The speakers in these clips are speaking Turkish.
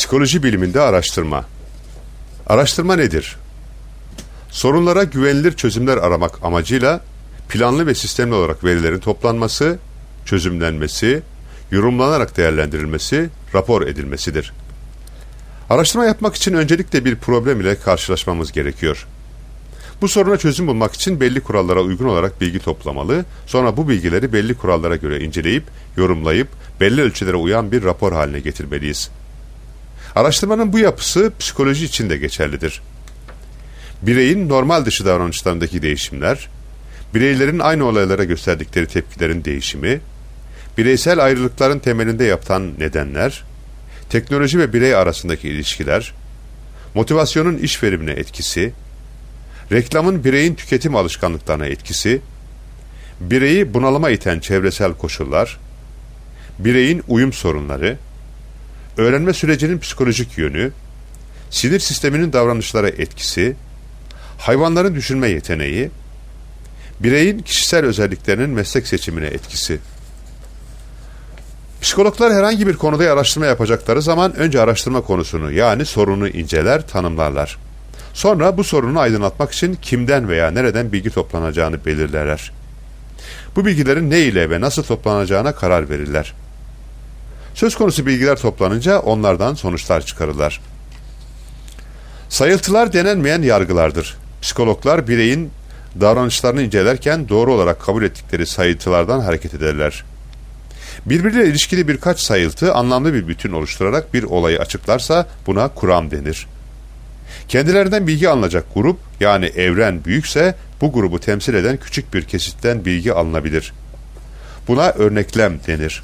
Psikoloji biliminde araştırma. Araştırma nedir? Sorunlara güvenilir çözümler aramak amacıyla planlı ve sistemli olarak verilerin toplanması, çözümlenmesi, yorumlanarak değerlendirilmesi, rapor edilmesidir. Araştırma yapmak için öncelikle bir problem ile karşılaşmamız gerekiyor. Bu soruna çözüm bulmak için belli kurallara uygun olarak bilgi toplamalı, sonra bu bilgileri belli kurallara göre inceleyip, yorumlayıp, belli ölçülere uyan bir rapor haline getirmeliyiz. Araştırmanın bu yapısı psikoloji için de geçerlidir. Bireyin normal dışı davranışlarındaki değişimler, bireylerin aynı olaylara gösterdikleri tepkilerin değişimi, bireysel ayrılıkların temelinde yatan nedenler, teknoloji ve birey arasındaki ilişkiler, motivasyonun iş verimine etkisi, reklamın bireyin tüketim alışkanlıklarına etkisi, bireyi bunalıma iten çevresel koşullar, bireyin uyum sorunları, öğrenme sürecinin psikolojik yönü, sinir sisteminin davranışlara etkisi, hayvanların düşünme yeteneği, bireyin kişisel özelliklerinin meslek seçimine etkisi. Psikologlar herhangi bir konuda araştırma yapacakları zaman önce araştırma konusunu yani sorunu inceler, tanımlarlar. Sonra bu sorunu aydınlatmak için kimden veya nereden bilgi toplanacağını belirlerler. Bu bilgilerin ne ile ve nasıl toplanacağına karar verirler. Söz konusu bilgiler toplanınca onlardan sonuçlar çıkarırlar. Sayıltılar denenmeyen yargılardır. Psikologlar bireyin davranışlarını incelerken doğru olarak kabul ettikleri sayıltılardan hareket ederler. Birbiriyle ilişkili birkaç sayıltı anlamlı bir bütün oluşturarak bir olayı açıklarsa buna kuram denir. Kendilerinden bilgi alınacak grup yani evren büyükse bu grubu temsil eden küçük bir kesitten bilgi alınabilir. Buna örneklem denir.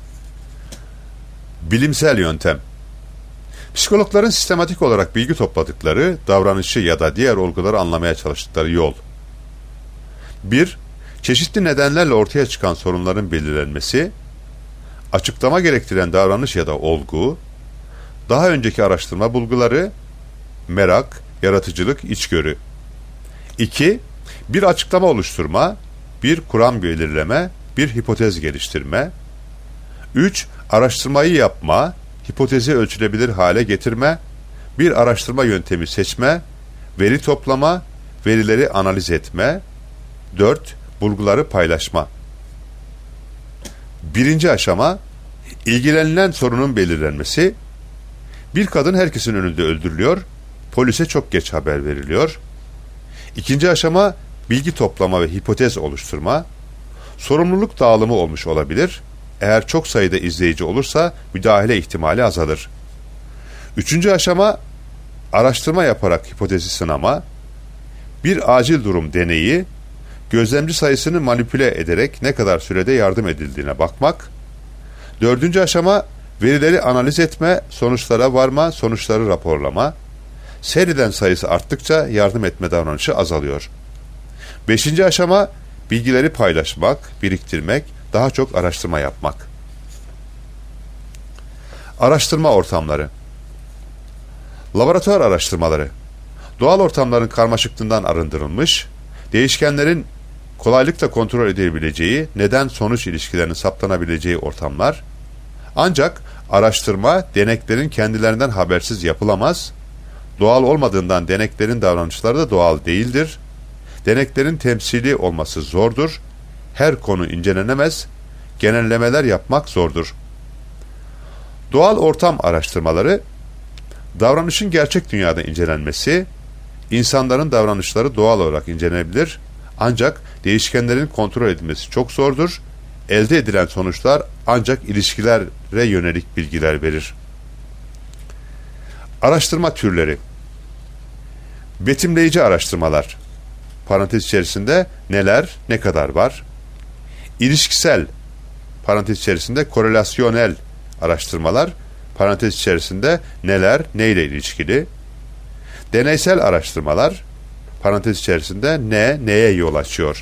Bilimsel yöntem. Psikologların sistematik olarak bilgi topladıkları, davranışı ya da diğer olguları anlamaya çalıştıkları yol. 1. Çeşitli nedenlerle ortaya çıkan sorunların belirlenmesi, açıklama gerektiren davranış ya da olgu, daha önceki araştırma bulguları, merak, yaratıcılık, içgörü. 2. Bir açıklama oluşturma, bir kuram belirleme, bir hipotez geliştirme. 3. Araştırmayı yapma, hipotezi ölçülebilir hale getirme, bir araştırma yöntemi seçme, veri toplama, verileri analiz etme. 4. Bulguları paylaşma. Birinci aşama, ilgilenilen sorunun belirlenmesi. Bir kadın herkesin önünde öldürülüyor, polise çok geç haber veriliyor. İkinci aşama, bilgi toplama ve hipotez oluşturma. Sorumluluk dağılımı olmuş olabilir. Eğer çok sayıda izleyici olursa müdahale ihtimali azalır. Üçüncü aşama, araştırma yaparak hipotezi sınama. Bir acil durum deneyi, gözlemci sayısını manipüle ederek ne kadar sürede yardım edildiğine bakmak. Dördüncü aşama, verileri analiz etme, sonuçlara varma, sonuçları raporlama. Seyreden sayısı arttıkça yardım etme davranışı azalıyor. Beşinci aşama, bilgileri paylaşmak, biriktirmek, daha çok araştırma yapmak. Araştırma ortamları. Laboratuvar araştırmaları. Doğal ortamların karmaşıklığından arındırılmış, değişkenlerin kolaylıkla kontrol edilebileceği, neden-sonuç ilişkilerinin saptanabileceği ortamlar. Ancak araştırma, deneklerin kendilerinden habersiz yapılamaz, doğal olmadığından deneklerin davranışları da doğal değildir, deneklerin temsili olması zordur, her konu incelenemez, genellemeler yapmak zordur. Doğal ortam araştırmaları, davranışın gerçek dünyada incelenmesi, insanların davranışları doğal olarak incelenebilir, ancak değişkenlerin kontrol edilmesi çok zordur, elde edilen sonuçlar ancak ilişkilere yönelik bilgiler verir. Araştırma türleri. Betimleyici araştırmalar, parantez içerisinde neler, ne kadar var. İlişkisel, parantez içerisinde korelasyonel araştırmalar, parantez içerisinde neler, neyle ilişkili. Deneysel araştırmalar, parantez içerisinde ne, neye yol açıyor.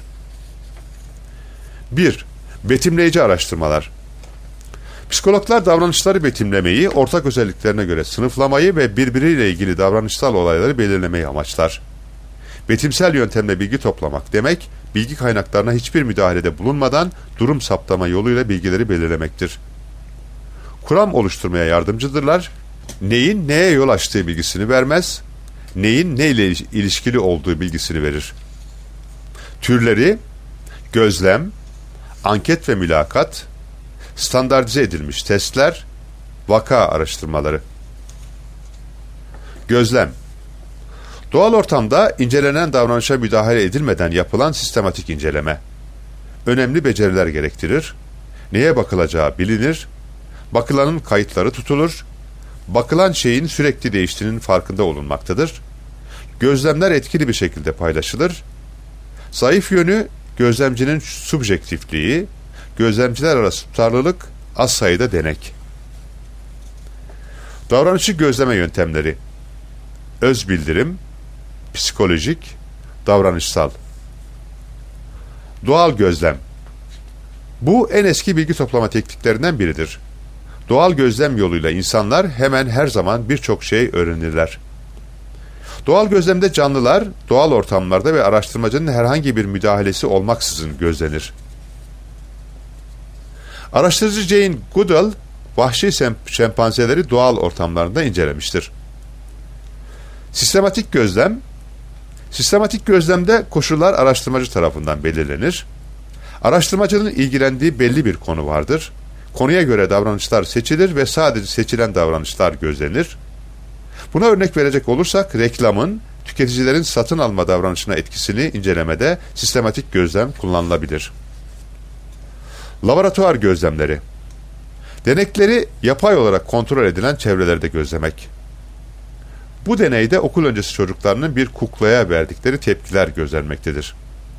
1. Betimleyici araştırmalar. Psikologlar davranışları betimlemeyi, ortak özelliklerine göre sınıflamayı ve birbiriyle ilgili davranışsal olayları belirlemeyi amaçlar. Betimsel yöntemle bilgi toplamak demek, bilgi kaynaklarına hiçbir müdahalede bulunmadan durum saptama yoluyla bilgileri belirlemektir. Kuram oluşturmaya yardımcıdırlar, neyin neye yol açtığı bilgisini vermez, neyin ne ile ilişkili olduğu bilgisini verir. Türleri: gözlem, anket ve mülakat, standartize edilmiş testler, vaka araştırmaları. Gözlem: doğal ortamda incelenen davranışa müdahale edilmeden yapılan sistematik inceleme. Önemli beceriler gerektirir. Neye bakılacağı bilinir. Bakılanın kayıtları tutulur. Bakılan şeyin sürekli değiştiğinin farkında olunmaktadır. Gözlemler etkili bir şekilde paylaşılır. Zayıf yönü gözlemcinin subjektifliği, gözlemciler arası tutarlılık, az sayıda denek. Davranışı gözleme yöntemleri: öz bildirim, psikolojik, davranışsal. Doğal gözlem. Bu en eski bilgi toplama tekniklerinden biridir. Doğal gözlem yoluyla insanlar hemen her zaman birçok şey öğrenirler. Doğal gözlemde canlılar doğal ortamlarda ve araştırmacının herhangi bir müdahalesi olmaksızın gözlenir. Araştırıcı Jane Goodall, vahşi şempanzeleri doğal ortamlarında incelemiştir. Sistematik gözlem. Sistematik gözlemde koşullar araştırmacı tarafından belirlenir. Araştırmacının ilgilendiği belli bir konu vardır. Konuya göre davranışlar seçilir ve sadece seçilen davranışlar gözlenir. Buna örnek verecek olursak, reklamın tüketicilerin satın alma davranışına etkisini incelemede sistematik gözlem kullanılabilir. Laboratuvar gözlemleri. Denekleri yapay olarak kontrol edilen çevrelerde gözlemek. Bu deneyde okul öncesi çocuklarının bir kuklaya verdikleri tepkiler gözlenmektedir.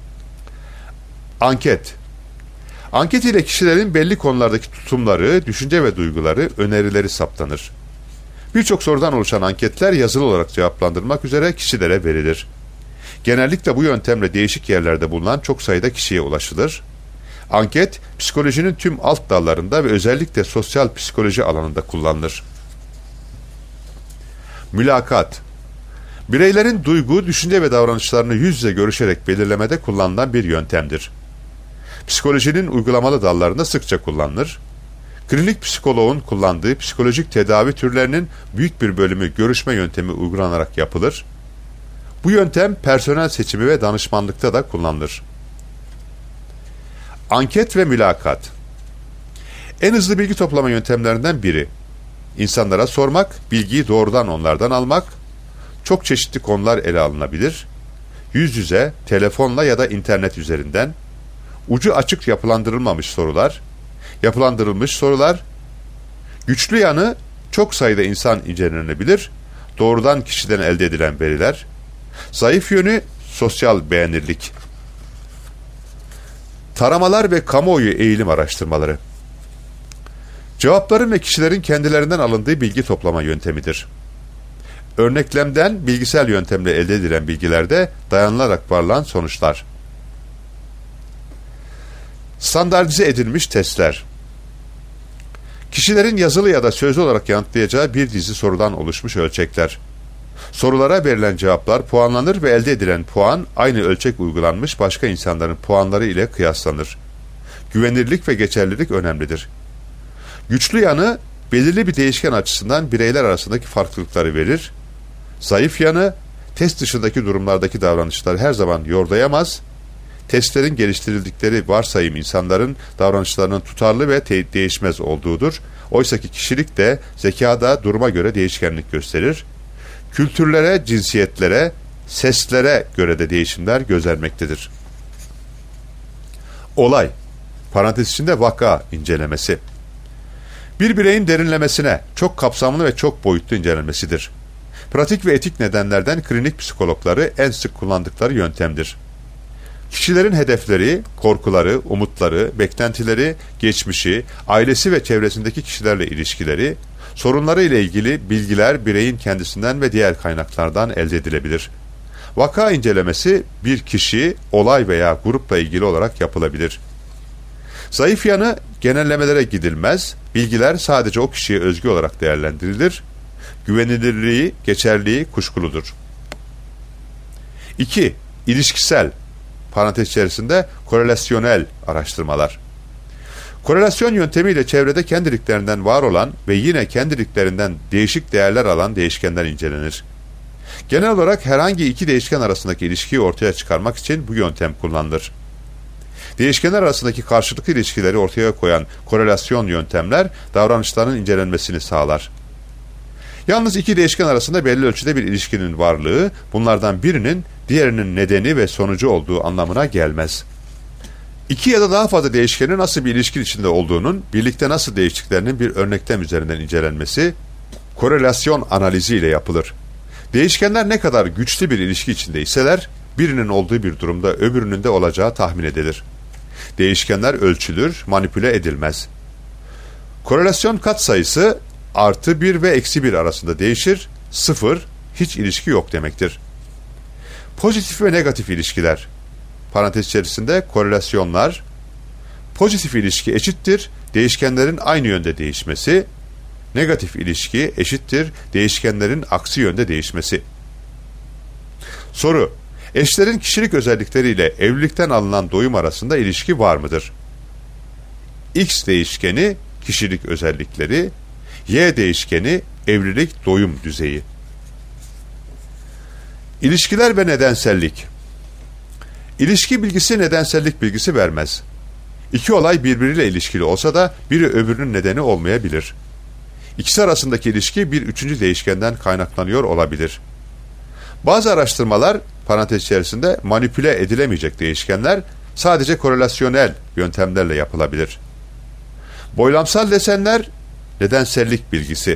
Anket. Anket ile kişilerin belli konulardaki tutumları, düşünce ve duyguları, önerileri saptanır. Birçok sorudan oluşan anketler yazılı olarak cevaplandırılmak üzere kişilere verilir. Genellikle bu yöntemle değişik yerlerde bulunan çok sayıda kişiye ulaşılır. Anket, psikolojinin tüm alt dallarında ve özellikle sosyal psikoloji alanında kullanılır. Mülakat. Bireylerin duygu, düşünce ve davranışlarını yüz yüze görüşerek belirlemede kullanılan bir yöntemdir. Psikolojinin uygulamalı dallarında sıkça kullanılır. Klinik psikoloğun kullandığı psikolojik tedavi türlerinin büyük bir bölümü görüşme yöntemi uygulanarak yapılır. Bu yöntem personel seçimi ve danışmanlıkta da kullanılır. Anket ve mülakat. En hızlı bilgi toplama yöntemlerinden biri. İnsanlara sormak, bilgiyi doğrudan onlardan almak. Çok çeşitli konular ele alınabilir. Yüz yüze, telefonla ya da internet üzerinden. Ucu açık yapılandırılmamış sorular. Yapılandırılmış sorular. Güçlü yanı, çok sayıda insan incelenebilir. Doğrudan kişiden elde edilen veriler. Zayıf yönü, sosyal beğenirlik. Taramalar ve kamuoyu eğilim araştırmaları. Cevapların ve kişilerin kendilerinden alındığı bilgi toplama yöntemidir. Örneklemden bilgisel yöntemle elde edilen bilgilerde dayanılarak varılan sonuçlar. Standartize edilmiş testler. Kişilerin yazılı ya da sözlü olarak yanıtlayacağı bir dizi sorudan oluşmuş ölçekler. Sorulara verilen cevaplar puanlanır ve elde edilen puan aynı ölçek uygulanmış başka insanların puanları ile kıyaslanır. Güvenilirlik ve geçerlilik önemlidir. Güçlü yanı, belirli bir değişken açısından bireyler arasındaki farklılıkları verir. Zayıf yanı, test dışındaki durumlardaki davranışları her zaman yordayamaz. Testlerin geliştirildikleri varsayım insanların davranışlarının tutarlı ve değişmez olduğudur. Oysaki kişilik de zekada duruma göre değişkenlik gösterir. Kültürlere, cinsiyetlere, seslere göre de değişimler gözlenmektedir. Olay, parantez içinde vaka incelemesi. Bir bireyin derinlemesine, çok kapsamlı ve çok boyutlu incelenmesidir. Pratik ve etik nedenlerden klinik psikologları en sık kullandıkları yöntemdir. Kişilerin hedefleri, korkuları, umutları, beklentileri, geçmişi, ailesi ve çevresindeki kişilerle ilişkileri, sorunları ile ilgili bilgiler bireyin kendisinden ve diğer kaynaklardan elde edilebilir. Vaka incelemesi bir kişi, olay veya grupla ilgili olarak yapılabilir. Zayıf yanı, genellemelere gidilmez, bilgiler sadece o kişiye özgü olarak değerlendirilir. Güvenilirliği, geçerliği kuşkuludur. 2. İlişkisel, parantez içerisinde korelasyonel araştırmalar. Korelasyon yöntemiyle çevrede kendiliklerinden var olan ve yine kendiliklerinden değişik değerler alan değişkenler incelenir. Genel olarak herhangi iki değişken arasındaki ilişkiyi ortaya çıkarmak için bu yöntem kullanılır. Değişkenler arasındaki karşılıklı ilişkileri ortaya koyan korelasyon yöntemler davranışların incelenmesini sağlar. Yalnız iki değişken arasında belli ölçüde bir ilişkinin varlığı, bunlardan birinin diğerinin nedeni ve sonucu olduğu anlamına gelmez. İki ya da daha fazla değişkenin nasıl bir ilişki içinde olduğunun, birlikte nasıl değiştiklerinin bir örneklem üzerinden incelenmesi, korelasyon analizi ile yapılır. Değişkenler ne kadar güçlü bir ilişki içindeyseler, birinin olduğu bir durumda öbürünün de olacağı tahmin edilir. Değişkenler ölçülür, manipüle edilmez. Korelasyon katsayısı artı 1 ve eksi 1 arasında değişir, 0, hiç ilişki yok demektir. Pozitif ve negatif ilişkiler, parantez içerisinde korelasyonlar, pozitif ilişki eşittir, değişkenlerin aynı yönde değişmesi, negatif ilişki eşittir, değişkenlerin aksi yönde değişmesi. Soru: eşlerin kişilik özellikleriyle evlilikten alınan doyum arasında ilişki var mıdır? X değişkeni kişilik özellikleri, Y değişkeni evlilik doyum düzeyi. İlişkiler ve nedensellik. İlişki bilgisi nedensellik bilgisi vermez. İki olay birbiriyle ilişkili olsa da biri öbürünün nedeni olmayabilir. İkisi arasındaki ilişki bir üçüncü değişkenden kaynaklanıyor olabilir. Bazı araştırmalar, parantez içerisinde manipüle edilemeyecek değişkenler, sadece korelasyonel yöntemlerle yapılabilir. Boylamsal desenler, nedensellik bilgisi.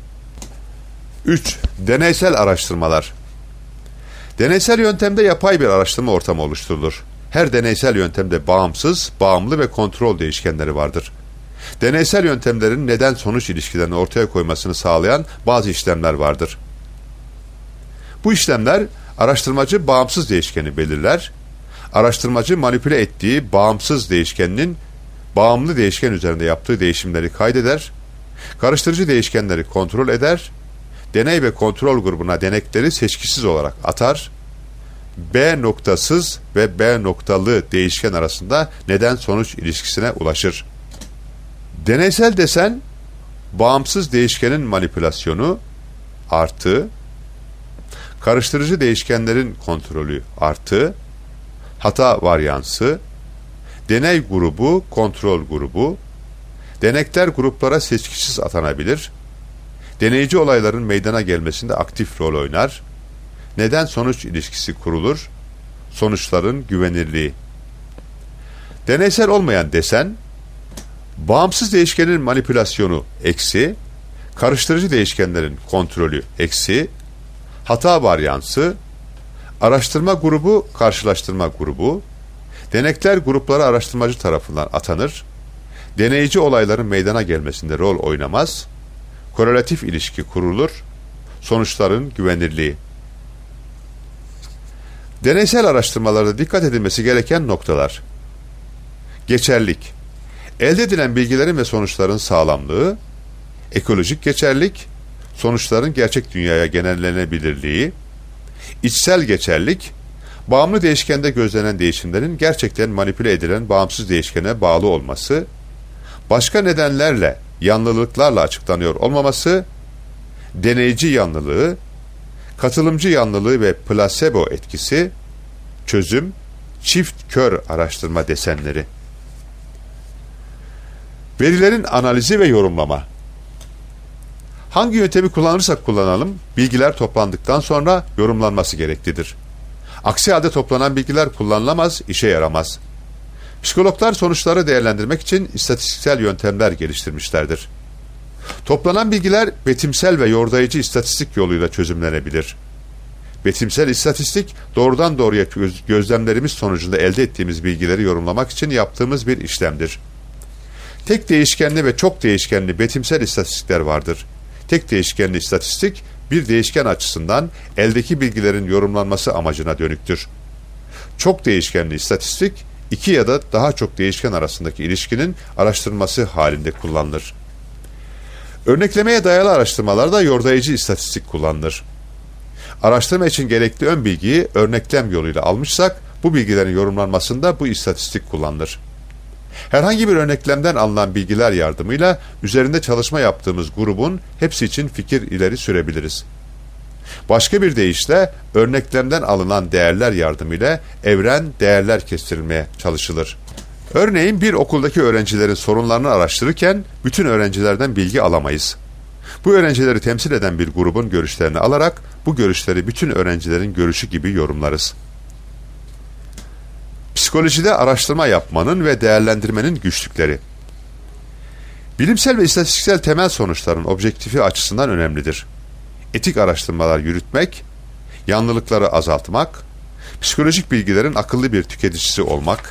3. Deneysel araştırmalar. Deneysel yöntemde yapay bir araştırma ortamı oluşturulur. Her deneysel yöntemde bağımsız, bağımlı ve kontrol değişkenleri vardır. Deneysel yöntemlerin neden-sonuç ilişkilerini ortaya koymasını sağlayan bazı işlemler vardır. Bu işlemler, araştırmacı bağımsız değişkeni belirler, araştırmacı manipüle ettiği bağımsız değişkeninin bağımlı değişken üzerinde yaptığı değişimleri kaydeder, karıştırıcı değişkenleri kontrol eder, deney ve kontrol grubuna denekleri seçkisiz olarak atar, B noktasız ve B noktalı değişken arasında neden-sonuç ilişkisine ulaşır. Deneysel desen, bağımsız değişkenin manipülasyonu artı, karıştırıcı değişkenlerin kontrolü artı, hata varyansı, deney grubu, kontrol grubu, denekler gruplara seçkisiz atanabilir, deneyici olayların meydana gelmesinde aktif rol oynar, neden-sonuç ilişkisi kurulur, sonuçların güvenirliği. Deneysel olmayan desen, bağımsız değişkenin manipülasyonu eksi, karıştırıcı değişkenlerin kontrolü eksi, hata varyansı, araştırma grubu, karşılaştırma grubu, denekler gruplara araştırmacı tarafından atanır, deneyici olayların meydana gelmesinde rol oynamaz, korelatif ilişki kurulur, sonuçların güvenirliği. Deneysel araştırmalarda dikkat edilmesi gereken noktalar. Geçerlilik. Elde edilen bilgilerin ve sonuçların sağlamlığı, ekolojik geçerlilik, sonuçların gerçek dünyaya genellenebilirliği, içsel geçerlilik, bağımlı değişkende gözlenen değişimlerin gerçekten manipüle edilen bağımsız değişkene bağlı olması, başka nedenlerle, yanlılıklarla açıklanıyor olmaması, deneyici yanlılığı, katılımcı yanlılığı ve plasebo etkisi, çözüm, çift kör araştırma desenleri. Verilerin analizi ve yorumlama. Hangi yöntemi kullanırsak kullanalım, bilgiler toplandıktan sonra yorumlanması gereklidir. Aksi halde toplanan bilgiler kullanılamaz, işe yaramaz. Psikologlar sonuçları değerlendirmek için istatistiksel yöntemler geliştirmişlerdir. Toplanan bilgiler betimsel ve yordayıcı istatistik yoluyla çözümlenebilir. Betimsel istatistik, doğrudan doğruya gözlemlerimiz sonucunda elde ettiğimiz bilgileri yorumlamak için yaptığımız bir işlemdir. Tek değişkenli ve çok değişkenli betimsel istatistikler vardır. Tek değişkenli istatistik, bir değişken açısından eldeki bilgilerin yorumlanması amacına dönüktür. Çok değişkenli istatistik, iki ya da daha çok değişken arasındaki ilişkinin araştırılması halinde kullanılır. Örneklemeye dayalı araştırmalarda yordayıcı istatistik kullanılır. Araştırma için gerekli ön bilgiyi örneklem yoluyla almışsak, bu bilgilerin yorumlanmasında bu istatistik kullanılır. Herhangi bir örneklemden alınan bilgiler yardımıyla üzerinde çalışma yaptığımız grubun hepsi için fikir ileri sürebiliriz. Başka bir deyişle örneklemden alınan değerler yardımıyla evren değerler kestirilmeye çalışılır. Örneğin bir okuldaki öğrencilerin sorunlarını araştırırken bütün öğrencilerden bilgi alamayız. Bu öğrencileri temsil eden bir grubun görüşlerini alarak bu görüşleri bütün öğrencilerin görüşü gibi yorumlarız. Psikolojide araştırma yapmanın ve değerlendirmenin güçlükleri. Bilimsel ve istatistiksel temel sonuçların objektifi açısından önemlidir. Etik araştırmalar yürütmek, yanlılıkları azaltmak, psikolojik bilgilerin akıllı bir tüketicisi olmak,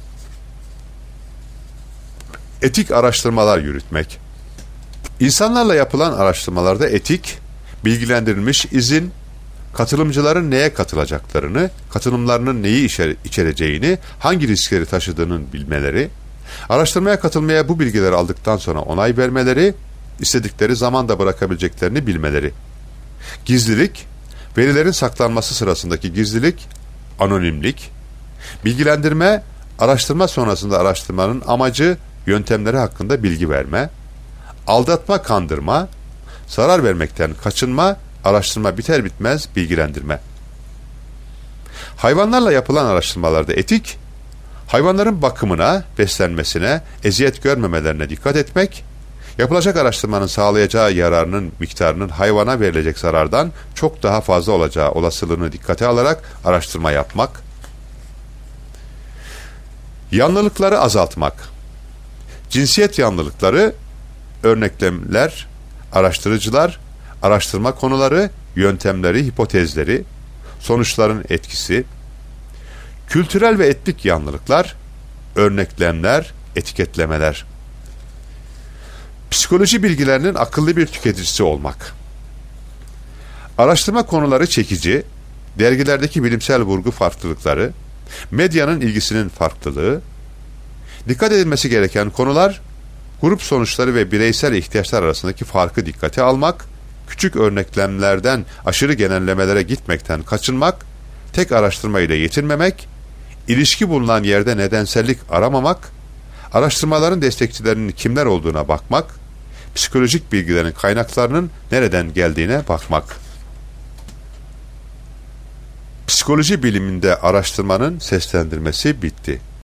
etik araştırmalar yürütmek. İnsanlarla yapılan araştırmalarda etik, bilgilendirilmiş izin, katılımcıların neye katılacaklarını, katılımlarının neyi içereceğini, hangi riskleri taşıdığının bilmeleri, araştırmaya katılmaya bu bilgileri aldıktan sonra onay vermeleri, istedikleri zamanda bırakabileceklerini bilmeleri. Gizlilik, verilerin saklanması sırasındaki gizlilik, anonimlik, bilgilendirme, araştırma sonrasında araştırmanın amacı, yöntemleri hakkında bilgi verme, aldatma, kandırma, zarar vermekten kaçınma, araştırma biter bitmez bilgilendirme. Hayvanlarla yapılan araştırmalarda etik, hayvanların bakımına, beslenmesine, eziyet görmemelerine dikkat etmek, yapılacak araştırmanın sağlayacağı yararının miktarının hayvana verilecek zarardan çok daha fazla olacağı olasılığını dikkate alarak araştırma yapmak, yanlılıkları azaltmak, cinsiyet yanlılıkları, örneklemler, araştırıcılar, araştırma konuları, yöntemleri, hipotezleri, sonuçların etkisi, kültürel ve etnik yanlılıklar, örneklemler, etiketlemeler. Psikoloji bilgilerinin akıllı bir tüketicisi olmak. Araştırma konuları çekici, dergilerdeki bilimsel vurgu farklılıkları, medyanın ilgisinin farklılığı, dikkat edilmesi gereken konular, grup sonuçları ve bireysel ihtiyaçlar arasındaki farkı dikkate almak, küçük örneklemlerden aşırı genellemelere gitmekten kaçınmak, tek araştırma ile yetinmemek, ilişki bulunan yerde nedensellik aramamak, araştırmaların destekçilerinin kimler olduğuna bakmak, psikolojik bilgilerin kaynaklarının nereden geldiğine bakmak. Psikoloji biliminde araştırmanın seslendirmesi bitti.